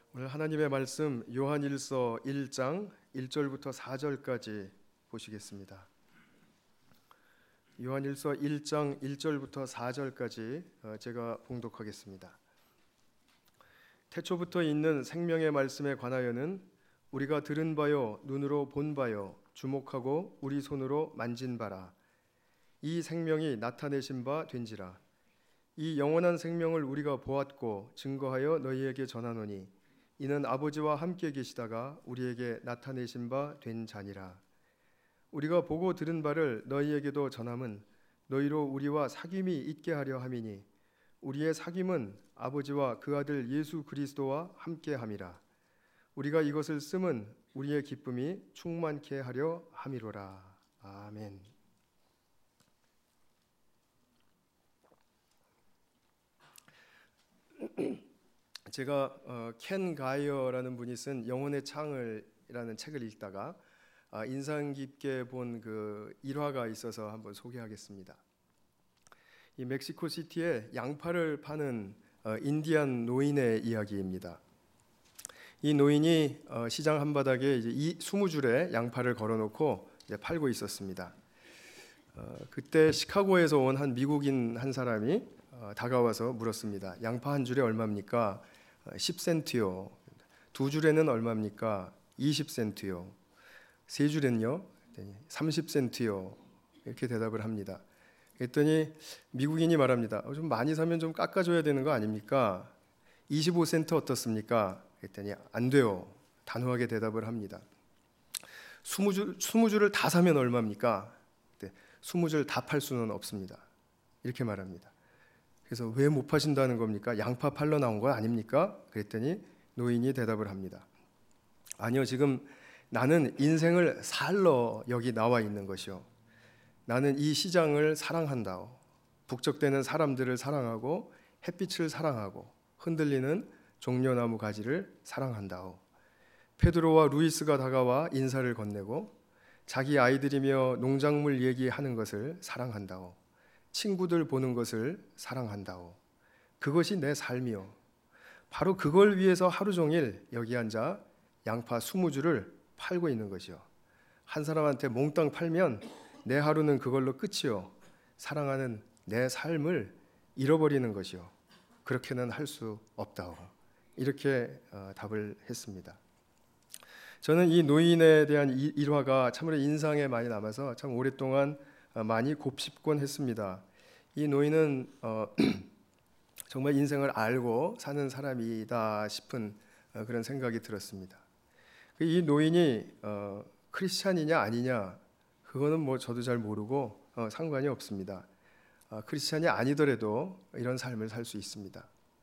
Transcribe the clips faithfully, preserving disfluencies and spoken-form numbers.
오늘 하나님의 말씀 요한일서 일 장 일 절부터 사 절까지 보시겠습니다. 요한일서 일 장 일 절부터 사 절까지 제가 봉독하겠습니다. 태초부터 있는 생명의 말씀에 관하여는 우리가 들은 바요 눈으로 본 바요 주목하고 우리 손으로 만진 바라. 이 생명이 나타내신 바 된지라. 이 영원한 생명을 우리가 보았고 증거하여 너희에게 전하노니 이는 아버지와 함께 계시다가 우리에게 나타내신 바 된 자니라. 우리가 보고 들은 바를 너희에게도 전함은 너희로 우리와 사귐이 있게 하려 함이니 우리의 사귐은 아버지와 그 아들 예수 그리스도와 함께 함이라. 우리가 이것을 쓰면 우리의 기쁨이 충만케 하려 함이로라. 아멘. 제가 어, 켄 가이어라는 분이 쓴 영혼의 창을이라는 책을 읽다가 아, 인상 깊게 본 그 일화가 있어서 한번 소개하겠습니다. 이 멕시코 시티에 양파를 파는 어, 인디안 노인의 이야기입니다. 이 노인이 어, 시장 한바닥에 이제 이 스무 줄의 양파를 걸어놓고 이제 팔고 있었습니다. 어, 그때 시카고에서 온 한 미국인 한 사람이 어, 다가와서 물었습니다. 양파 한 줄에 얼마입니까? 십 센트요. 두 줄에는 얼마입니까? 이십 센트요. 세 줄엔요? 삼십 센트요. 이렇게 대답을 합니다. 그랬더니 미국인이 말합니다. 어, 좀 많이 사면 좀 깎아줘야 되는 거 아닙니까? 이십오 센트 어떻습니까? 그랬더니 안 돼요. 단호하게 대답을 합니다. 스무 줄, 스무 줄을 다 사면 얼마입니까? 네, 스무 줄 다 팔 수는 없습니다. 이렇게 말합니다. 그래서 왜 못 파신다는 겁니까? 양파 팔러 나온 거 아닙니까? 그랬더니 노인이 대답을 합니다. 아니요, 지금 나는 인생을 살러 여기 나와 있는 것이요. 나는 이 시장을 사랑한다오. 북적대는 사람들을 사랑하고 햇빛을 사랑하고 흔들리는 종려나무 가지를 사랑한다오. 페드로와 루이스가 다가와 인사를 건네고 자기 아이들이며 농작물 얘기하는 것을 사랑한다오. 친구들 보는 것을 사랑한다오. 그것이 내 삶이요. 바로 그걸 위해서 하루 종일 여기 앉아 양파 스무 줄을 팔고 있는 것이요. 한 사람한테 몽땅 팔면 내 하루는 그걸로 끝이요. 사랑하는 내 삶을 잃어버리는 것이요. 그렇게는 할 수 없다오. 이렇게 어, 답을 했습니다. 저는 이 노인에 대한 이 일화가 참으로 인상에 많이 남아서 참 오랫동안 많이 곱씹곤 했습니다. 이 노인은 어, 정말 인생을 알고 사는 사람이다 싶은 어, 그런 생각이 들었습니다. 이 노인이 어, 크리스찬이냐 아니냐 그거는 뭐 저도 잘 모르고 어, 상관이 없습니다. 어, 크리스찬이 아니더라도 이런 삶을 살 수 있습니다.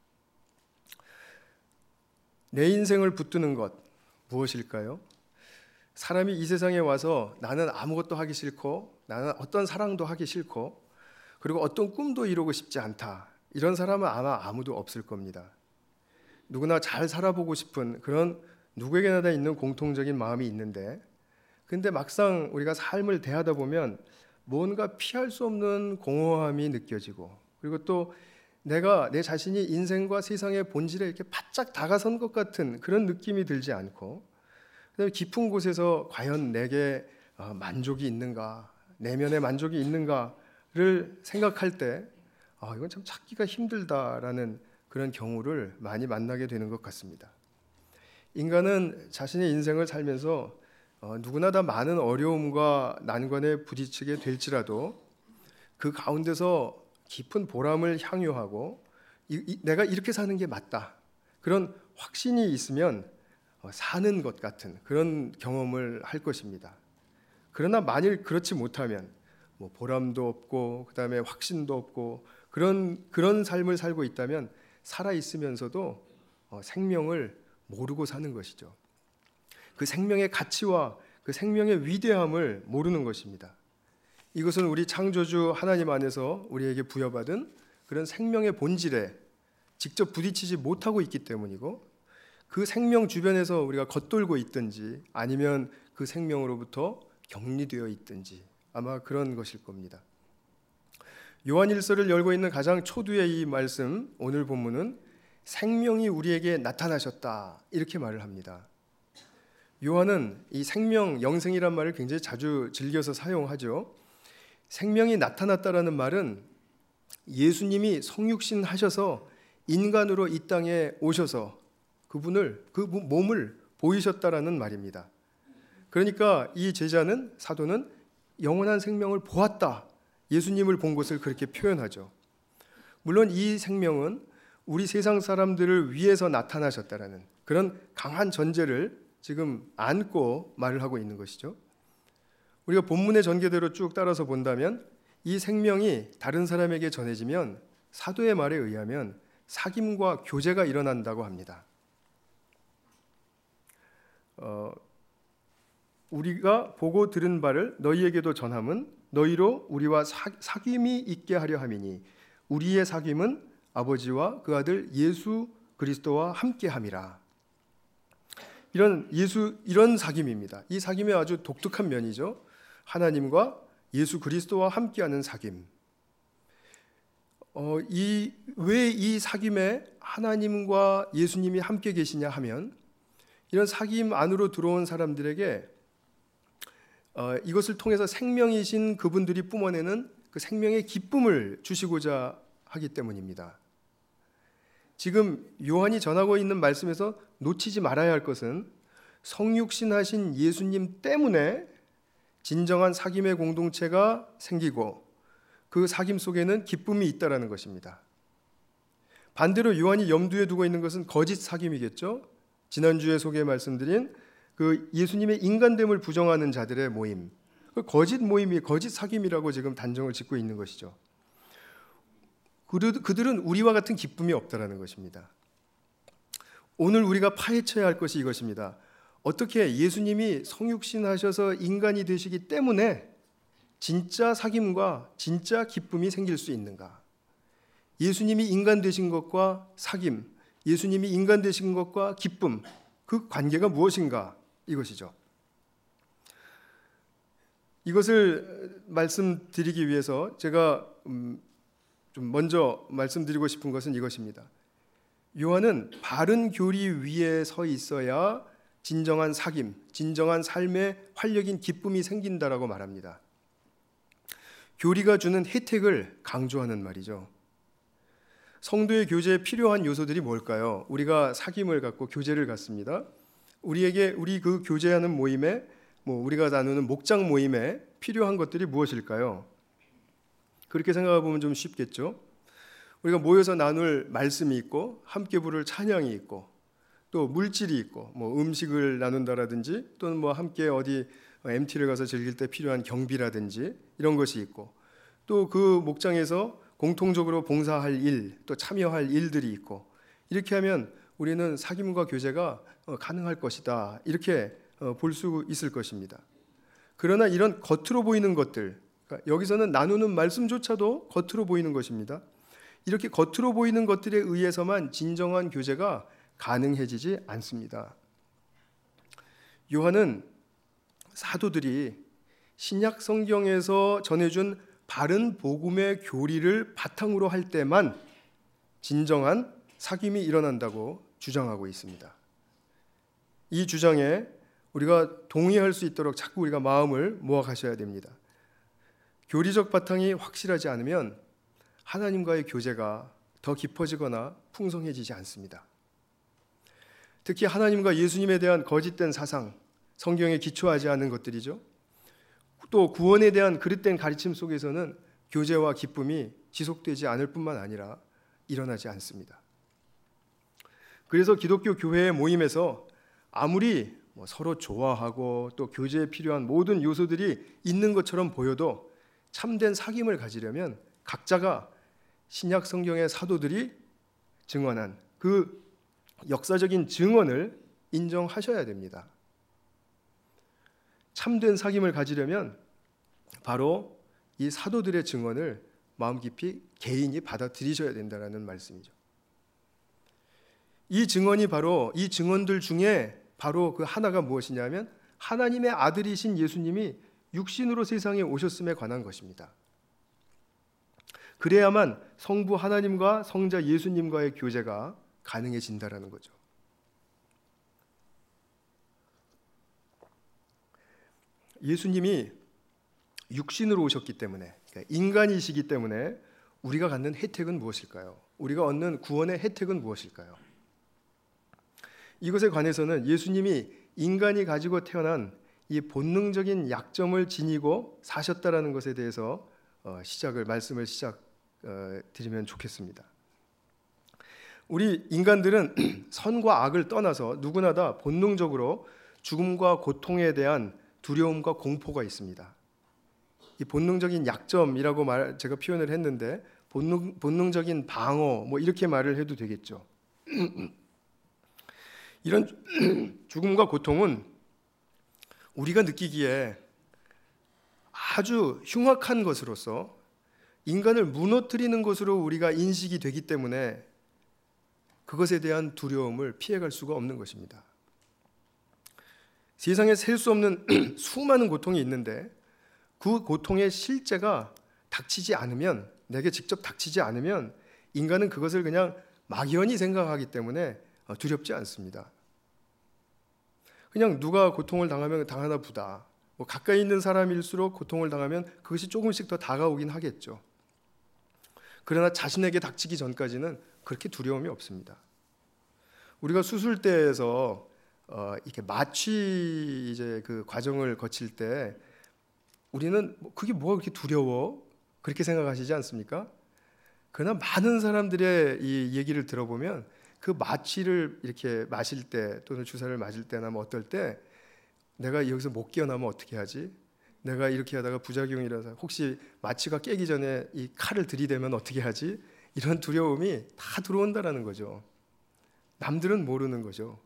내 인생을 붙드는 것 무엇일까요? 사람이 이 세상에 와서 나는 아무것도 하기 싫고 나는 어떤 사랑도 하기 싫고 그리고 어떤 꿈도 이루고 싶지 않다. 이런 사람은 아마 아무도 없을 겁니다. 누구나 잘 살아보고 싶은 그런 누구에게나 다 있는 공통적인 마음이 있는데 근데 막상 우리가 삶을 대하다 보면 뭔가 피할 수 없는 공허함이 느껴지고 그리고 또 내가 내 자신이 인생과 세상의 본질에 이렇게 바짝 다가선 것 같은 그런 느낌이 들지 않고 그다음에 깊은 곳에서 과연 내게 만족이 있는가, 내면의 만족이 있는가를 생각할 때 아, 이건 참 찾기가 힘들다라는 그런 경우를 많이 만나게 되는 것 같습니다. 인간은 자신의 인생을 살면서 어, 누구나 다 많은 어려움과 난관에 부딪히게 될지라도 그 가운데서 깊은 보람을 향유하고 이, 이, 내가 이렇게 사는 게 맞다. 그런 확신이 있으면 사는 것 같은 그런 경험을 할 것입니다. 그러나 만일 그렇지 못하면 뭐 보람도 없고 그다음에 확신도 없고 그런 그런 삶을 살고 있다면 살아 있으면서도 어, 생명을 모르고 사는 것이죠. 그 생명의 가치와 그 생명의 위대함을 모르는 것입니다. 이것은 우리 창조주 하나님 안에서 우리에게 부여받은 그런 생명의 본질에 직접 부딪히지 못하고 있기 때문이고 그 생명 주변에서 우리가 겉돌고 있든지 아니면 그 생명으로부터 격리되어 있든지 아마 그런 것일 겁니다. 요한일서를 열고 있는 가장 초두의 이 말씀 오늘 본문은 생명이 우리에게 나타나셨다 이렇게 말을 합니다. 요한은 이 생명, 영생이란 말을 굉장히 자주 즐겨서 사용하죠. 생명이 나타났다라는 말은 예수님이 성육신 하셔서 인간으로 이 땅에 오셔서 그분을, 그 몸을 보이셨다라는 말입니다. 그러니까 이 제자는, 사도는 영원한 생명을 보았다, 예수님을 본 것을 그렇게 표현하죠. 물론 이 생명은 우리 세상 사람들을 위해서 나타나셨다라는 그런 강한 전제를 지금 안고 말을 하고 있는 것이죠. 우리가 본문의 전개대로 쭉 따라서 본다면 이 생명이 다른 사람에게 전해지면 사도의 말에 의하면 사귐과 교제가 일어난다고 합니다. 어, 우리가 보고 들은 바를 너희에게도 전함은 너희로 우리와 사, 사귐이 있게 하려 함이니 우리의 사귐은 아버지와 그 아들 예수 그리스도와 함께함이라. 이런 예수 이런 사귐입니다. 이 사귐의 아주 독특한 면이죠. 하나님과 예수 그리스도와 함께하는 사귐. 어, 이 왜 이 사귐에 하나님과 예수님이 함께 계시냐 하면 이런 사귐 안으로 들어온 사람들에게 어, 이것을 통해서 생명이신 그분들이 뿜어내는 그 생명의 기쁨을 주시고자 하기 때문입니다. 지금 요한이 전하고 있는 말씀에서 놓치지 말아야 할 것은 성육신하신 예수님 때문에 진정한 사귐의 공동체가 생기고 그 사귐 속에는 기쁨이 있다라는 것입니다. 반대로 요한이 염두에 두고 있는 것은 거짓 사귐이겠죠. 지난주에 소개 말씀드린 그 예수님의 인간됨을 부정하는 자들의 모임, 그 거짓 모임이 거짓 사귐이라고 지금 단정을 짓고 있는 것이죠. 그들은 우리와 같은 기쁨이 없다라는 것입니다. 오늘 우리가 파헤쳐야 할 것이 이것입니다. 어떻게 예수님이 성육신하셔서 인간이 되시기 때문에 진짜 사귐과 진짜 기쁨이 생길 수 있는가? 예수님이 인간 되신 것과 사귐, 예수님이 인간 되신 것과 기쁨, 그 관계가 무엇인가? 이것이죠. 이것을 말씀드리기 위해서 제가 음, 좀 먼저 말씀드리고 싶은 것은 이것입니다. 요한은 바른 교리 위에 서 있어야 진정한 사귐, 진정한 삶의 활력인 기쁨이 생긴다라고 말합니다. 교리가 주는 혜택을 강조하는 말이죠. 성도의 교제에 필요한 요소들이 뭘까요? 우리가 사귐을 갖고 교제를 갖습니다. 우리에게 우리 그 교제하는 모임에 뭐 우리가 나누는 목장 모임에 필요한 것들이 무엇일까요? 그렇게 생각해 보면 좀 쉽겠죠. 우리가 모여서 나눌 말씀이 있고 함께 부를 찬양이 있고 또 물질이 있고 뭐 음식을 나눈다라든지 또는 뭐 함께 어디 엠티를 가서 즐길 때 필요한 경비라든지 이런 것이 있고 또 그 목장에서 공통적으로 봉사할 일, 또 참여할 일들이 있고 이렇게 하면 우리는 사귐과 교제가 가능할 것이다. 이렇게 볼 수 있을 것입니다. 그러나 이런 겉으로 보이는 것들, 그러니까 여기서는 나누는 말씀조차도 겉으로 보이는 것입니다. 이렇게 겉으로 보이는 것들에 의해서만 진정한 교제가 가능해지지 않습니다. 요한은 사도들이 신약 성경에서 전해준 바른 복음의 교리를 바탕으로 할 때만 진정한 사귐이 일어난다고 주장하고 있습니다. 이 주장에 우리가 동의할 수 있도록 자꾸 우리가 마음을 모아 가셔야 됩니다. 교리적 바탕이 확실하지 않으면 하나님과의 교제가 더 깊어지거나 풍성해지지 않습니다. 특히 하나님과 예수님에 대한 거짓된 사상, 성경에 기초하지 않은 것들이죠. 또 구원에 대한 그릇된 가르침 속에서는 교제와 기쁨이 지속되지 않을 뿐만 아니라 일어나지 않습니다. 그래서 기독교 교회의 모임에서 아무리 뭐 서로 좋아하고 또 교제에 필요한 모든 요소들이 있는 것처럼 보여도 참된 사귐을 가지려면 각자가 신약 성경의 사도들이 증언한 그 역사적인 증언을 인정하셔야 됩니다. 참된 사귐을 가지려면 바로 이 사도들의 증언을 마음 깊이 개인이 받아들이셔야 된다는 말씀이죠. 이 증언이 바로 이 증언들 중에 바로 그 하나가 무엇이냐면 하나님의 아들이신 예수님이 육신으로 세상에 오셨음에 관한 것입니다. 그래야만 성부 하나님과 성자 예수님과의 교제가 가능해진다라는 거죠. 예수님이 육신으로 오셨기 때문에, 그러니까 인간이시기 때문에 우리가 갖는 혜택은 무엇일까요? 우리가 얻는 구원의 혜택은 무엇일까요? 이것에 관해서는 예수님이 인간이 가지고 태어난 이 본능적인 약점을 지니고 사셨다라는 것에 대해서 어, 시작을 말씀을 시작 어, 드리면 좋겠습니다. 우리 인간들은 선과 악을 떠나서 누구나 다 본능적으로 죽음과 고통에 대한 두려움과 공포가 있습니다. 이 본능적인 약점이라고 말 제가 표현을 했는데 본능, 본능적인 방어 뭐 이렇게 말을 해도 되겠죠. 이런 죽음과 고통은 우리가 느끼기에 아주 흉악한 것으로서 인간을 무너뜨리는 것으로 우리가 인식이 되기 때문에 그것에 대한 두려움을 피해갈 수가 없는 것입니다. 세상에 셀 수 없는 수많은 고통이 있는데 그 고통의 실제가 닥치지 않으면, 내게 직접 닥치지 않으면 인간은 그것을 그냥 막연히 생각하기 때문에 두렵지 않습니다. 그냥 누가 고통을 당하면 당하나 보다. 뭐 가까이 있는 사람일수록 고통을 당하면 그것이 조금씩 더 다가오긴 하겠죠. 그러나 자신에게 닥치기 전까지는 그렇게 두려움이 없습니다. 우리가 수술대에서 어, 이렇게 마취 이제 그 과정을 거칠 때 우리는 그게 뭐가 그렇게 두려워? 그렇게 생각하시지 않습니까? 그러나 많은 사람들의 이 얘기를 들어보면 그 마취를 이렇게 마실 때 또는 주사를 맞을 때나 뭐 어떨 때 내가 여기서 못 깨어나면 어떻게 하지? 내가 이렇게 하다가 부작용이라서 혹시 마취가 깨기 전에 이 칼을 들이대면 어떻게 하지? 이런 두려움이 다 들어온다라는 거죠. 남들은 모르는 거죠.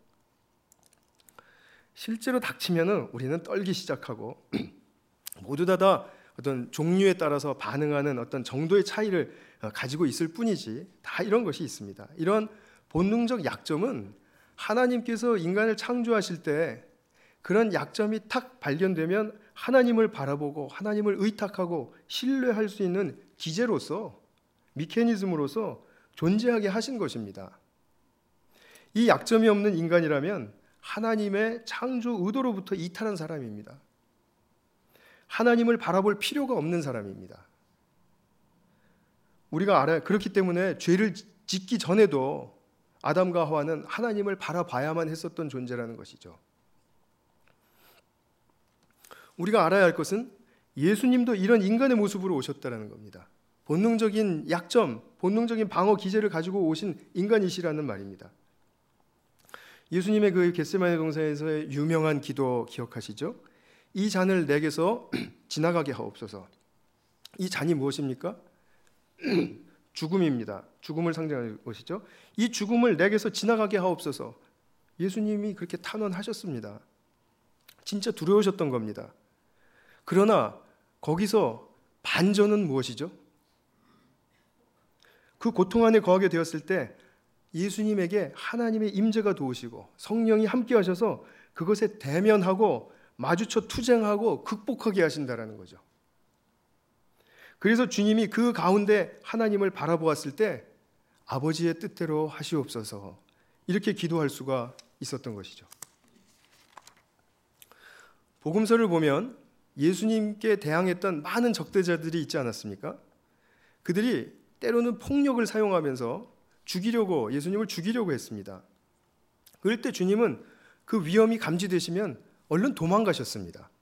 실제로 닥치면은 우리는 떨기 시작하고 모두 다, 다 어떤 종류에 따라서 반응하는 어떤 정도의 차이를 가지고 있을 뿐이지 다 이런 것이 있습니다. 이런 본능적 약점은 하나님께서 인간을 창조하실 때 그런 약점이 탁 발견되면 하나님을 바라보고 하나님을 의탁하고 신뢰할 수 있는 기제로서, 미케니즘으로서 존재하게 하신 것입니다. 이 약점이 없는 인간이라면 하나님의 창조 의도로부터 이탈한 사람입니다. 하나님을 바라볼 필요가 없는 사람입니다. 우리가 알아요. 그렇기 때문에 죄를 짓기 전에도 아담과 하와는 하나님을 바라봐야만 했었던 존재라는 것이죠. 우리가 알아야 할 것은 예수님도 이런 인간의 모습으로 오셨다는 겁니다. 본능적인 약점, 본능적인 방어 기제를 가지고 오신 인간이시라는 말입니다. 예수님의 그 겟세마네 동산에서의 유명한 기도 기억하시죠? 이 잔을 내게서 지나가게 하옵소서. 이 잔이 무엇입니까? 죽음입니다. 죽음을 상징하는 것이죠. 이 죽음을 내게서 지나가게 하옵소서. 예수님이 그렇게 탄원하셨습니다. 진짜 두려우셨던 겁니다. 그러나 거기서 반전은 무엇이죠? 그 고통 안에 거하게 되었을 때 예수님에게 하나님의 임재가 도우시고 성령이 함께 하셔서 그것에 대면하고 마주쳐 투쟁하고 극복하게 하신다라는 거죠. 그래서 주님이 그 가운데 하나님을 바라보았을 때 아버지의 뜻대로 하시옵소서 이렇게 기도할 수가 있었던 것이죠. 복음서를 보면 예수님께 대항했던 많은 적대자들이 있지 않았습니까? 그들이 때로는 폭력을 사용하면서 죽이려고, 예수님을 죽이려고 했습니다. 그럴 때 주님은 그 위험이 감지되시면 얼른 도망가셨습니다.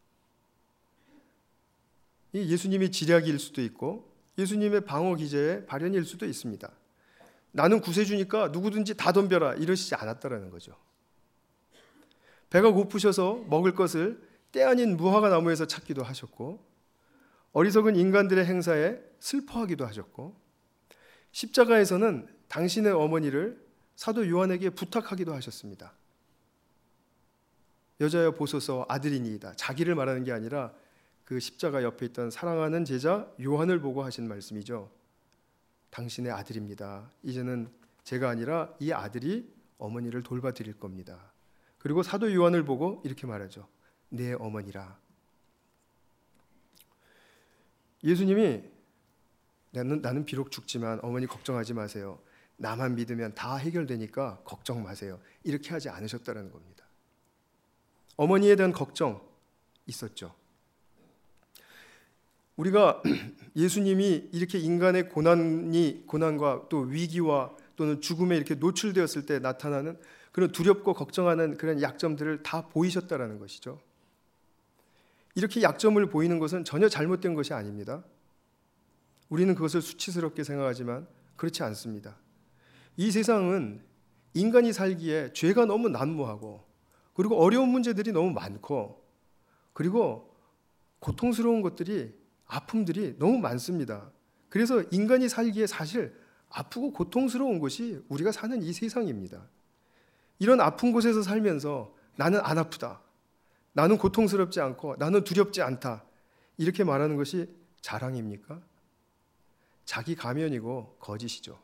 이 예수님이 지략일 수도 있고 예수님의 방어 기제의 발현일 수도 있습니다. 나는 구세주니까 누구든지 다 덤벼라 이러시지 않았다라는 거죠. 배가 고프셔서 먹을 것을 때 아닌 무화과 나무에서 찾기도 하셨고 어리석은 인간들의 행사에 슬퍼하기도 하셨고 십자가에서는 당신의 어머니를 사도 요한에게 부탁하기도 하셨습니다. 여자여 보소서 아들이니이다. 자기를 말하는 게 아니라 그 십자가 옆에 있던 사랑하는 제자 요한을 보고 하신 말씀이죠. 당신의 아들입니다. 이제는 제가 아니라 이 아들이 어머니를 돌봐드릴 겁니다. 그리고 사도 요한을 보고 이렇게 말하죠. 내 어머니라. 예수님이 나는, 나는 비록 죽지만 어머니 걱정하지 마세요. 나만 믿으면 다 해결되니까 걱정 마세요. 이렇게 하지 않으셨다는 겁니다. 어머니에 대한 걱정 있었죠. 우리가 예수님이 이렇게 인간의 고난이 고난과 또 위기와 또는 죽음에 이렇게 노출되었을 때 나타나는 그런 두렵고 걱정하는 그런 약점들을 다 보이셨다라는 것이죠. 이렇게 약점을 보이는 것은 전혀 잘못된 것이 아닙니다. 우리는 그것을 수치스럽게 생각하지만 그렇지 않습니다. 이 세상은 인간이 살기에 죄가 너무 난무하고 그리고 어려운 문제들이 너무 많고 그리고 고통스러운 것들이 아픔들이 너무 많습니다. 그래서 인간이 살기에 사실 아프고 고통스러운 것이 우리가 사는 이 세상입니다. 이런 아픈 곳에서 살면서 나는 안 아프다, 나는 고통스럽지 않고 나는 두렵지 않다, 이렇게 말하는 것이 자랑입니까? 자기 가면이고 거짓이죠.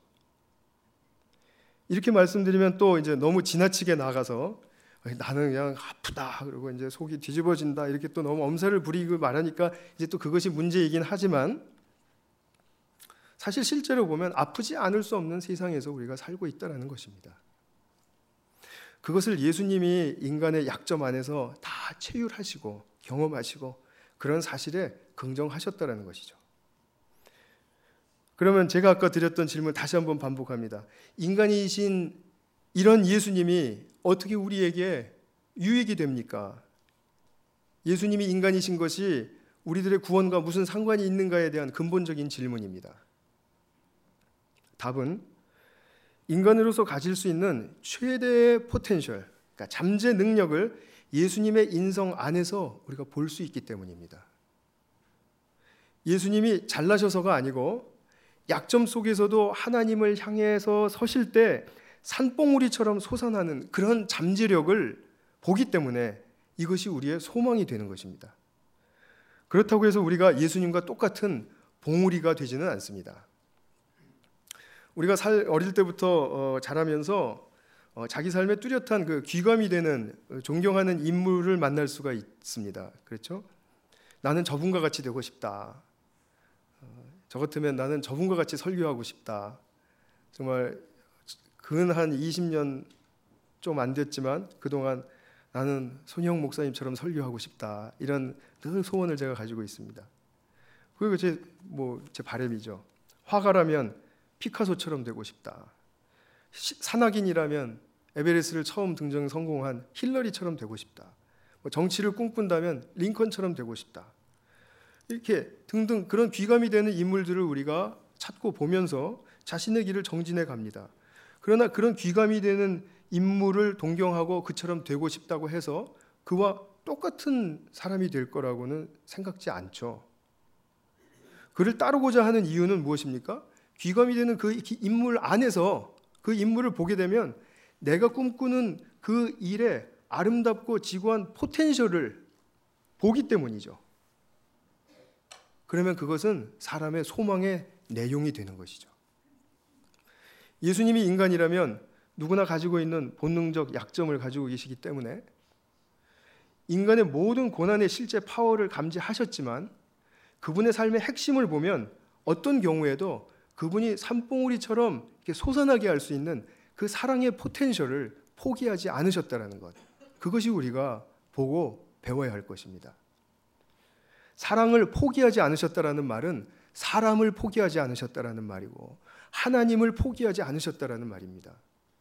이렇게 말씀드리면 또 이제 너무 지나치게 나가서 나는 그냥 아프다 그러고 이제 속이 뒤집어진다 이렇게 또 너무 엄살을 부리고 말하니까 이제 또 그것이 문제이긴 하지만 사실 실제로 보면 아프지 않을 수 없는 세상에서 우리가 살고 있다는 것입니다. 그것을 예수님이 인간의 약점 안에서 다 체휼하시고 경험하시고 그런 사실에 긍정하셨다는 것이죠. 그러면 제가 아까 드렸던 질문 다시 한번 반복합니다. 인간이신 이런 예수님이 어떻게 우리에게 유익이 됩니까? 예수님이 인간이신 것이 우리들의 구원과 무슨 상관이 있는가에 대한 근본적인 질문입니다. 답은 인간으로서 가질 수 있는 최대의 포텐셜, 그러니까 잠재 능력을 예수님의 인성 안에서 우리가 볼 수 있기 때문입니다. 예수님이 잘나셔서가 아니고 약점 속에서도 하나님을 향해서 서실 때 산봉우리처럼 솟아나는 그런 잠재력을 보기 때문에 이것이 우리의 소망이 되는 것입니다. 그렇다고 해서 우리가 예수님과 똑같은 봉우리가 되지는 않습니다. 우리가 살, 어릴 때부터 어, 자라면서 어, 자기 삶에 뚜렷한 그 귀감이 되는 어, 존경하는 인물을 만날 수가 있습니다. 그렇죠? 나는 저분과 같이 되고 싶다. 어, 저 같으면 나는 저분과 같이 설교하고 싶다. 정말 근 한 이십 년 좀 안 됐지만 그동안 나는 손희영 목사님처럼 설교하고 싶다. 이런 늘 소원을 제가 가지고 있습니다. 그리고 제, 뭐, 제 바람이죠. 화가라면 피카소처럼 되고 싶다. 산악인이라면 에베레스트를 처음 등정 성공한 힐러리처럼 되고 싶다. 뭐 정치를 꿈꾼다면 링컨처럼 되고 싶다. 이렇게 등등 그런 귀감이 되는 인물들을 우리가 찾고 보면서 자신의 길을 정진해 갑니다. 그러나 그런 귀감이 되는 인물을 동경하고 그처럼 되고 싶다고 해서 그와 똑같은 사람이 될 거라고는 생각지 않죠. 그를 따르고자 하는 이유는 무엇입니까? 귀감이 되는 그 인물 안에서 그 인물을 보게 되면 내가 꿈꾸는 그 일의 아름답고 지고한 포텐셜을 보기 때문이죠. 그러면 그것은 사람의 소망의 내용이 되는 것이죠. 예수님이 인간이라면 누구나 가지고 있는 본능적 약점을 가지고 계시기 때문에 인간의 모든 고난의 실제 파워를 감지하셨지만 그분의 삶의 핵심을 보면 어떤 경우에도 그분이 산봉우리처럼 이렇게 솟아나게 할 수 있는 그 사랑의 포텐셜을 포기하지 않으셨다는 것. 그것이 우리가 보고 배워야 할 것입니다. 사랑을 포기하지 않으셨다는 말은 사람을 포기하지 않으셨다는 말이고 하나님을 포기하지 않으셨다는 말입니다.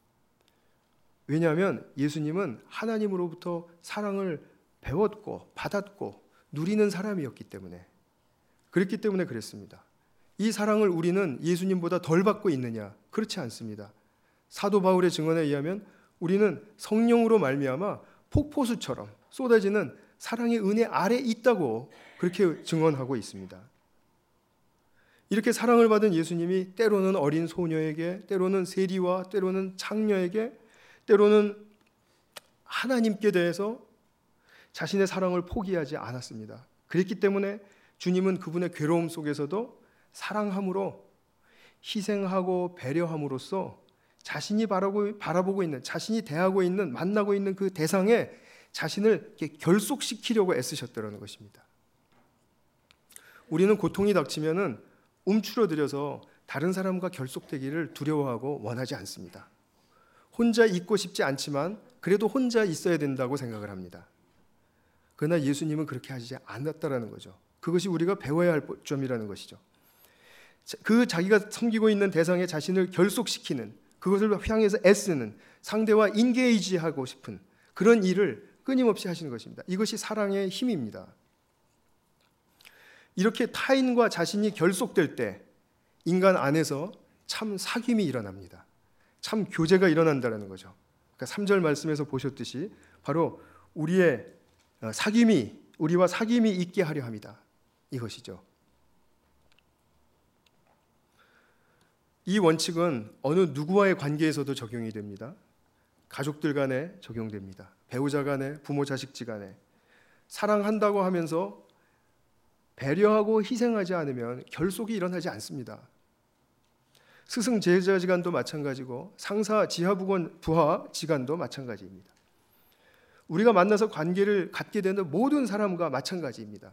왜냐하면 예수님은 하나님으로부터 사랑을 배웠고 받았고 누리는 사람이었기 때문에 그랬기 때문에 그랬습니다. 이 사랑을 우리는 예수님보다 덜 받고 있느냐? 그렇지 않습니다. 사도 바울의 증언에 의하면 우리는 성령으로 말미암아 폭포수처럼 쏟아지는 사랑의 은혜 아래 있다고 그렇게 증언하고 있습니다. 이렇게 사랑을 받은 예수님이 때로는 어린 소녀에게, 때로는 세리와 때로는 창녀에게, 때로는 하나님께 대해서 자신의 사랑을 포기하지 않았습니다. 그랬기 때문에 주님은 그분의 괴로움 속에서도 사랑함으로 희생하고 배려함으로써 자신이 바라고, 바라보고 있는, 자신이 대하고 있는, 만나고 있는 그 대상에 자신을 이렇게 결속시키려고 애쓰셨다는 것입니다. 우리는 고통이 닥치면은 움츠러들여서 다른 사람과 결속되기를 두려워하고 원하지 않습니다. 혼자 있고 싶지 않지만 그래도 혼자 있어야 된다고 생각을 합니다. 그러나 예수님은 그렇게 하지 않았다라는 거죠. 그것이 우리가 배워야 할 점이라는 것이죠. 그 자기가 섬기고 있는 대상에 자신을 결속시키는, 그것을 향해서 애쓰는, 상대와 인게이지하고 싶은 그런 일을 끊임없이 하시는 것입니다. 이것이 사랑의 힘입니다. 이렇게 타인과 자신이 결속될 때 인간 안에서 참 사귐이 일어납니다. 참 교제가 일어난다는 거죠. 그러니까 삼 절 말씀에서 보셨듯이 바로 우리의 사귐이, 우리와 사귐이 있게 하려 합니다. 이것이죠. 이 원칙은 어느 누구와의 관계에서도 적용이 됩니다. 가족들 간에 적용됩니다. 배우자 간에, 부모 자식지 간에. 사랑한다고 하면서 배려하고 희생하지 않으면 결속이 일어나지 않습니다. 스승 제자 지간도 마찬가지고 상사 지하부관 부하 지간도 마찬가지입니다. 우리가 만나서 관계를 갖게 되는 모든 사람과 마찬가지입니다.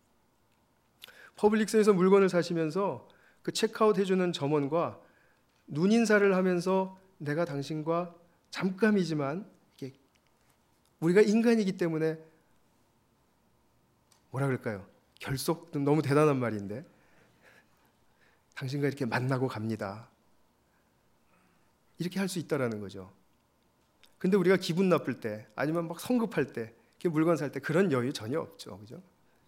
퍼블릭스에서 물건을 사시면서 그 체크아웃 해주는 점원과 눈인사를 하면서 내가 당신과 잠깐이지만 이게 우리가 인간이기 때문에 뭐라 그럴까요? 결속, 너무 대단한 말인데 당신과 이렇게 만나고 갑니다. 이렇게 할 수 있다라는 거죠. 근데 우리가 기분 나쁠 때 아니면 막 성급할 때 물건 살 때 그런 여유 전혀 없죠. 그죠?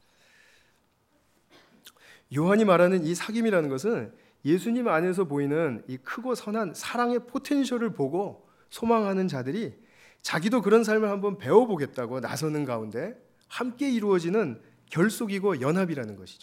요한이 말하는 이 사귐이라는 것은 예수님 안에서 보이는 이 크고 선한 사랑의 포텐셜을 보고 소망하는 자들이 자기도 그런 삶을 한번 배워보겠다고 나서는 가운데 함께 이루어지는 결속이고 연합이라는 것이죠.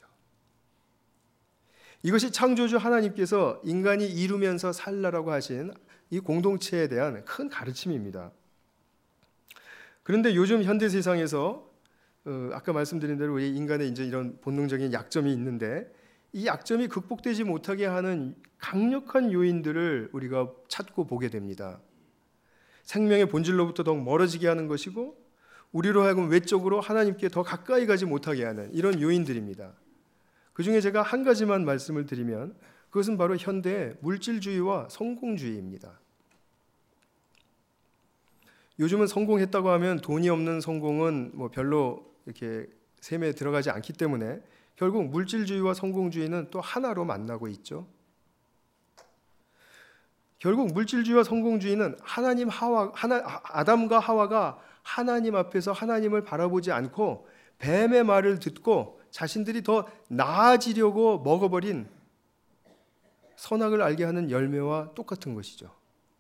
이것이 창조주 하나님께서 인간이 이루면서 살라라고 하신 이 공동체에 대한 큰 가르침입니다. 그런데 요즘 현대 세상에서 어, 아까 말씀드린 대로 우리 인간의 이제 이런 본능적인 약점이 있는데 이 약점이 극복되지 못하게 하는 강력한 요인들을 우리가 찾고 보게 됩니다. 생명의 본질로부터 더욱 멀어지게 하는 것이고 우리로 하여금 외적으로 하나님께 더 가까이 가지 못하게 하는 이런 요인들입니다. 그 중에 제가 한 가지만 말씀을 드리면 그것은 바로 현대의 물질주의와 성공주의입니다. 요즘은 성공했다고 하면 돈이 없는 성공은 뭐 별로 이렇게 셈에 들어가지 않기 때문에 결국 물질주의와 성공주의는 또 하나로 만나고 있죠. 결국 물질주의와 성공주의는 하나님 하와 하나 아담과 하와가 하나님 앞에서 하나님을 바라보지 않고 뱀의 말을 듣고 자신들이 더 나아지려고 먹어버린 선악을 알게 하는 열매와 똑같은 것이죠.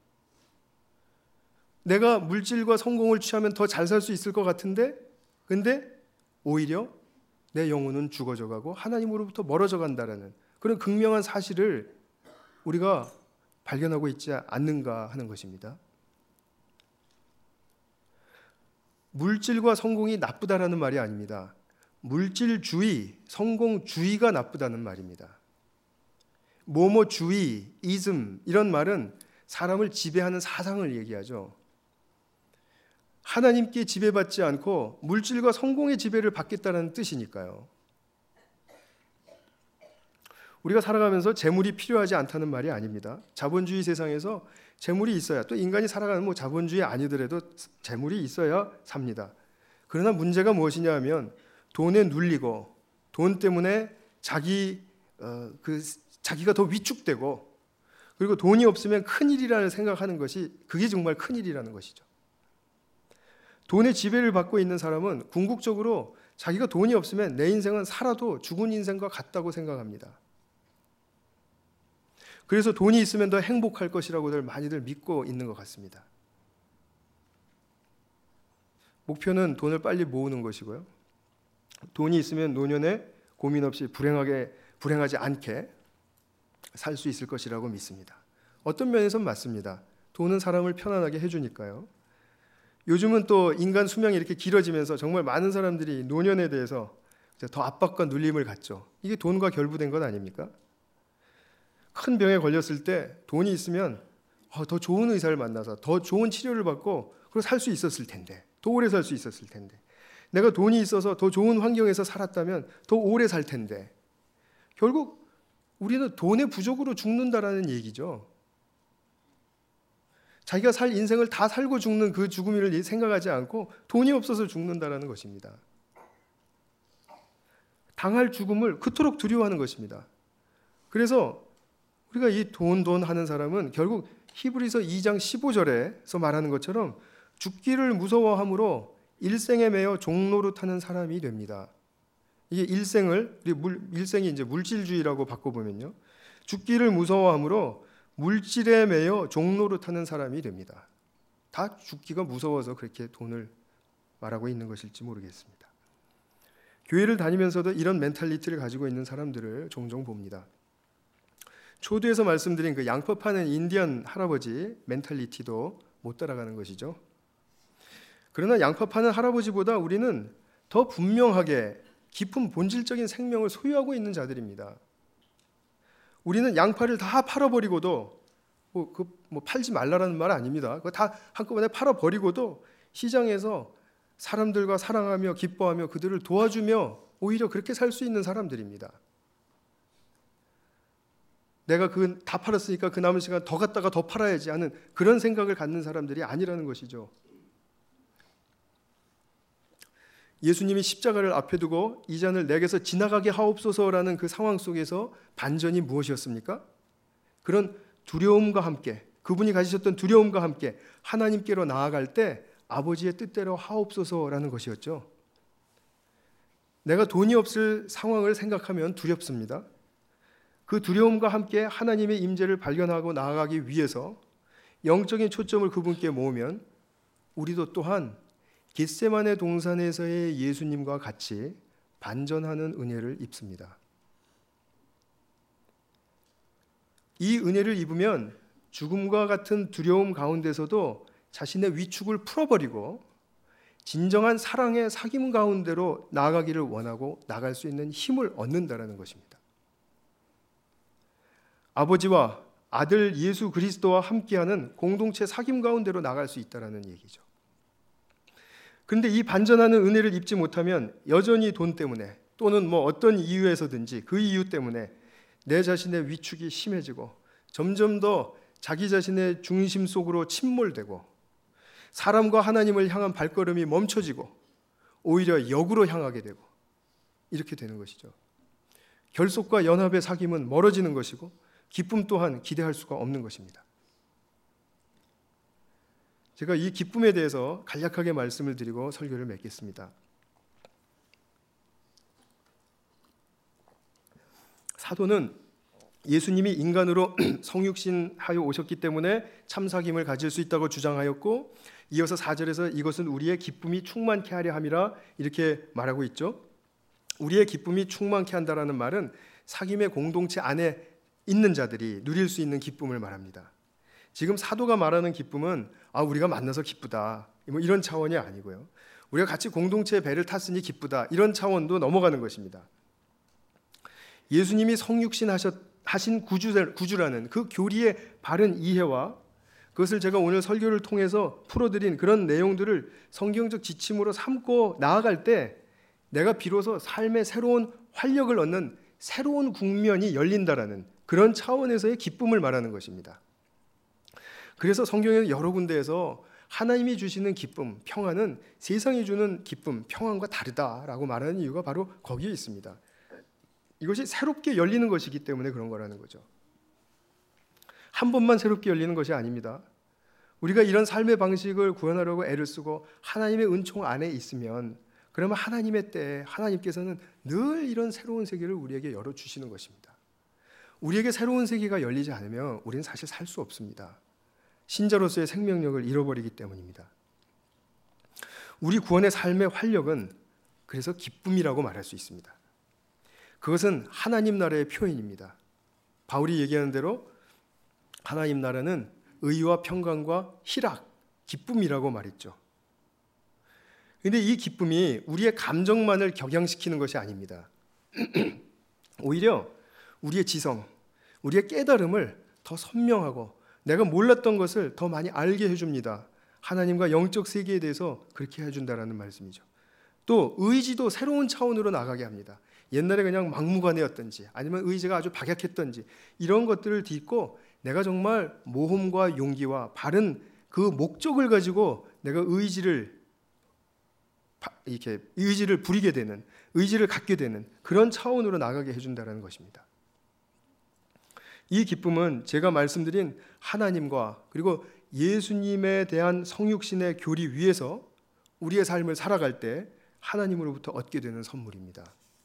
내가 물질과 성공을 취하면 더 잘 살 수 있을 것 같은데 근데 오히려 내 영혼은 죽어져 가고 하나님으로부터 멀어져 간다라는 그런 극명한 사실을 우리가 발견하고 있지 않는가 하는 것입니다. 물질과 성공이 나쁘다라는 말이 아닙니다. 물질주의, 성공주의가 나쁘다는 말입니다. 뭐뭐주의, 이즘 이런 말은 사람을 지배하는 사상을 얘기하죠. 하나님께 지배받지 않고 물질과 성공의 지배를 받겠다는 뜻이니까요. 우리가 살아가면서 재물이 필요하지 않다는 말이 아닙니다. 자본주의 세상에서 재물이 있어야, 또 인간이 살아가는 뭐 자본주의 아니더라도 재물이 있어야 삽니다. 그러나 문제가 무엇이냐 하면 돈에 눌리고 돈 때문에 자기 어, 그 자기가 더 위축되고 그리고 돈이 없으면 큰일이라는 생각하는 것이 그게 정말 큰일이라는 것이죠. 돈의 지배를 받고 있는 사람은 궁극적으로 자기가 돈이 없으면 내 인생은 살아도 죽은 인생과 같다고 생각합니다. 그래서 돈이 있으면 더 행복할 것이라고들 많이들 믿고 있는 것 같습니다. 목표는 돈을 빨리 모으는 것이고요. 돈이 있으면 노년에 고민 없이 불행하게, 불행하지 않게 살 수 있을 것이라고 믿습니다. 어떤 면에서는 맞습니다. 돈은 사람을 편안하게 해주니까요. 요즘은 또 인간 수명이 이렇게 길어지면서 정말 많은 사람들이 노년에 대해서 더 압박과 눌림을 갖죠. 이게 돈과 결부된 것 아닙니까? 큰 병에 걸렸을 때 돈이 있으면 더 좋은 의사를 만나서 더 좋은 치료를 받고 그리고 살 수 있었을 텐데, 더 오래 살 수 있었을 텐데, 내가 돈이 있어서 더 좋은 환경에서 살았다면 더 오래 살 텐데, 결국 우리는 돈의 부족으로 죽는다라는 얘기죠. 자기가 살 인생을 다 살고 죽는 그 죽음을 생각하지 않고 돈이 없어서 죽는다라는 것입니다. 당할 죽음을 그토록 두려워하는 것입니다. 그래서 우리가 이 돈 돈 하는 사람은 결국 히브리서 이 장 십오 절에서 말하는 것처럼 죽기를 무서워함으로 일생에 매여 종노릇하는 사람이 됩니다. 이게 일생을 물, 일생이 이제 물질주의라고 바꿔보면요, 죽기를 무서워함으로 물질에 매여 종노릇하는 사람이 됩니다. 다 죽기가 무서워서 그렇게 돈을 말하고 있는 것일지 모르겠습니다. 교회를 다니면서도 이런 멘탈리티를 가지고 있는 사람들을 종종 봅니다. 초두에서 말씀드린 그 양파 파는 인디언 할아버지 멘탈리티도 못 따라가는 것이죠. 그러나 양파 파는 할아버지보다 우리는 더 분명하게 깊은 본질적인 생명을 소유하고 있는 자들입니다. 우리는 양파를 다 팔아버리고도 뭐, 그, 뭐 팔지 말라라는 말 아닙니다. 그거 다 한꺼번에 팔아버리고도 시장에서 사람들과 사랑하며 기뻐하며 그들을 도와주며 오히려 그렇게 살 수 있는 사람들입니다. 내가 그 다 팔았으니까 그 남은 시간 더 갖다가 더 팔아야지 하는 그런 생각을 갖는 사람들이 아니라는 것이죠. 예수님이 십자가를 앞에 두고 이 잔을 내게서 지나가게 하옵소서라는 그 상황 속에서 반전이 무엇이었습니까? 그런 두려움과 함께, 그분이 가지셨던 두려움과 함께 하나님께로 나아갈 때 아버지의 뜻대로 하옵소서라는 것이었죠. 내가 돈이 없을 상황을 생각하면 두렵습니다. 그 두려움과 함께 하나님의 임재를 발견하고 나아가기 위해서 영적인 초점을 그분께 모으면 우리도 또한 겟세마네 동산에서의 예수님과 같이 반전하는 은혜를 입습니다. 이 은혜를 입으면 죽음과 같은 두려움 가운데서도 자신의 위축을 풀어버리고 진정한 사랑의 사귐 가운데로 나아가기를 원하고 나갈 수 있는 힘을 얻는다라는 것입니다. 아버지와 아들 예수 그리스도와 함께하는 공동체 사귐 가운데로 나갈 수 있다라는 얘기죠. 그런데 이 반전하는 은혜를 입지 못하면 여전히 돈 때문에 또는 뭐 어떤 이유에서든지 그 이유 때문에 내 자신의 위축이 심해지고 점점 더 자기 자신의 중심 속으로 침몰되고 사람과 하나님을 향한 발걸음이 멈춰지고 오히려 역으로 향하게 되고 이렇게 되는 것이죠. 결속과 연합의 사귐은 멀어지는 것이고 기쁨 또한 기대할 수가 없는 것입니다. 제가 이 기쁨에 대해서 간략하게 말씀을 드리고 설교를 맺겠습니다. 사도는 예수님이 인간으로 성육신하여 오셨기 때문에 참사귐을 가질 수 있다고 주장하였고, 이어서 사 절에서 이것은 우리의 기쁨이 충만케 하려 함이라 이렇게 말하고 있죠. 우리의 기쁨이 충만케 한다라는 말은 사귐의 공동체 안에 있는 자들이 누릴 수 있는 기쁨을 말합니다. 지금 사도가 말하는 기쁨은 아 우리가 만나서 기쁘다 뭐 이런 차원이 아니고요, 우리가 같이 공동체의 배를 탔으니 기쁘다 이런 차원도 넘어가는 것입니다. 예수님이 성육신 하셨, 하신 구주, 구주라는 그 교리의 바른 이해와 그것을 제가 오늘 설교를 통해서 풀어드린 그런 내용들을 성경적 지침으로 삼고 나아갈 때 내가 비로소 삶의 새로운 활력을 얻는 새로운 국면이 열린다라는 그런 차원에서의 기쁨을 말하는 것입니다. 그래서 성경에는 여러 군데에서 하나님이 주시는 기쁨, 평안은 세상이 주는 기쁨, 평안과 다르다라고 말하는 이유가 바로 거기에 있습니다. 이것이 새롭게 열리는 것이기 때문에 그런 거라는 거죠. 한 번만 새롭게 열리는 것이 아닙니다. 우리가 이런 삶의 방식을 구현하려고 애를 쓰고 하나님의 은총 안에 있으면 그러면 하나님의 때에 하나님께서는 늘 이런 새로운 세계를 우리에게 열어주시는 것입니다. 우리에게 새로운 세계가 열리지 않으면 우리는 사실 살 수 없습니다. 신자로서의 생명력을 잃어버리기 때문입니다. 우리 구원의 삶의 활력은 그래서 기쁨이라고 말할 수 있습니다. 그것은 하나님 나라의 표현입니다. 바울이 얘기하는 대로 하나님 나라는 의와 평강과 희락, 기쁨이라고 말했죠. 그런데 이 기쁨이 우리의 감정만을 격양시키는 것이 아닙니다. 오히려 우리의 지성, 우리의 깨달음을 더 선명하고 내가 몰랐던 것을 더 많이 알게 해줍니다. 하나님과 영적 세계에 대해서 그렇게 해준다라는 말씀이죠. 또 의지도 새로운 차원으로 나가게 합니다. 옛날에 그냥 막무가내였던지 아니면 의지가 아주 박약했던지 이런 것들을 딛고 내가 정말 모험과 용기와 바른 그 목적을 가지고 내가 의지를 이렇게 의지를 부리게 되는, 의지를 갖게 되는 그런 차원으로 나가게 해준다는 것입니다. 이 기쁨은 제가 말씀드린 하나님과 그리고 예수님에 대한 성육신의 교리 위에서 우리의 삶을 살아갈 때 하나님으로부터 얻게 되는 선물입니다.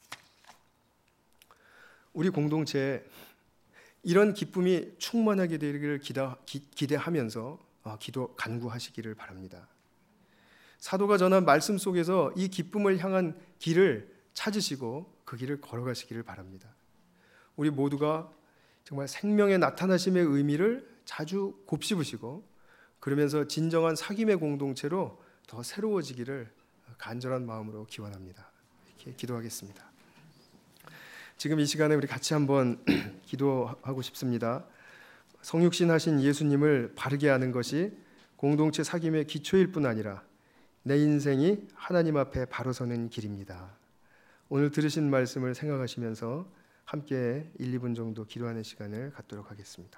우리 공동체에 이런 기쁨이 충만하게 되기를 기대하면서 기도 간구하시기를 바랍니다. 사도가 전한 말씀 속에서 이 기쁨을 향한 길을 찾으시고 그 길을 걸어가시기를 바랍니다. 우리 모두가 정말 생명의 나타나심의 의미를 자주 곱씹으시고 그러면서 진정한 사귐의 공동체로 더 새로워지기를 간절한 마음으로 기원합니다. 이렇게 기도하겠습니다. 지금 이 시간에 우리 같이 한번 기도하고 싶습니다. 성육신 하신 예수님을 바르게 아는 것이 공동체 사귐의 기초일 뿐 아니라 내 인생이 하나님 앞에 바로 서는 길입니다. 오늘 들으신 말씀을 생각하시면서 함께 일, 이 분 정도 기도하는 시간을 갖도록 하겠습니다.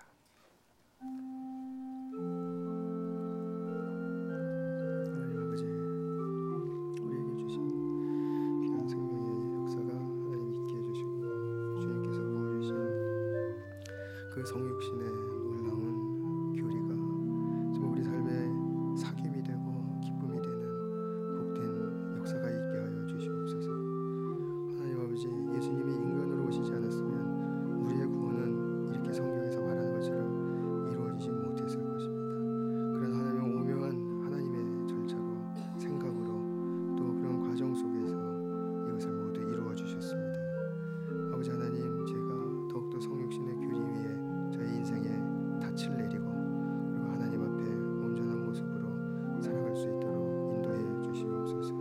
하나님 아버지, 우리에게 주신 귀한 생명의 역사가 하나님 있게 해주시고 주님께서 보여주신 그 성육신의 놀라운 교리가 정말 우리 삶의 사귐이 되고 기쁨이 되는 복된 역사가 있게 하여 주시옵소서. 하나님 아버지, 예수님이 인간으로 오시지 않았으면 우리의 구원은 이렇게 성경에서 말하는 것처럼 이루어지지 못했을 것입니다. 그런 하나님의 오묘한 하나님의 절차로 생각으로 또 그런 과정 속에서 이것을 모두 이루어 주셨습니다. 아버지 하나님, 제가 더욱더 성육신의 교리 위에 저의 인생에 닻을 내리고 그리고 하나님 앞에 온전한 모습으로 살아갈 수 있도록 인도해 주시옵소서.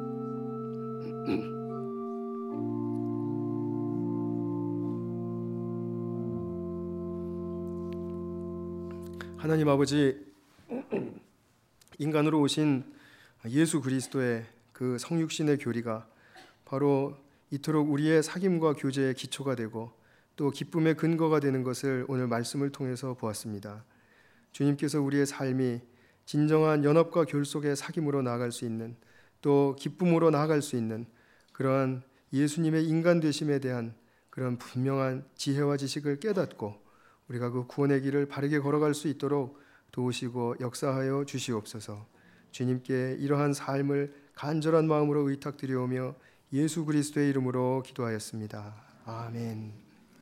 하나님 아버지, 인간으로 오신 예수 그리스도의 그 성육신의 교리가 바로 이토록 우리의 사귐과 교제의 기초가 되고 또 기쁨의 근거가 되는 것을 오늘 말씀을 통해서 보았습니다. 주님께서 우리의 삶이 진정한 연합과 결속의 사귐으로 나아갈 수 있는 또 기쁨으로 나아갈 수 있는 그러한 예수님의 인간 되심에 대한 그런 분명한 지혜와 지식을 깨닫고 우리가 그 구원의 길을 바르게 걸어갈 수 있도록 도우시고 역사하여 주시옵소서. 주님께 이러한 삶을 간절한 마음으로 의탁드리오며 예수 그리스도의 이름으로 기도하였습니다. 아멘.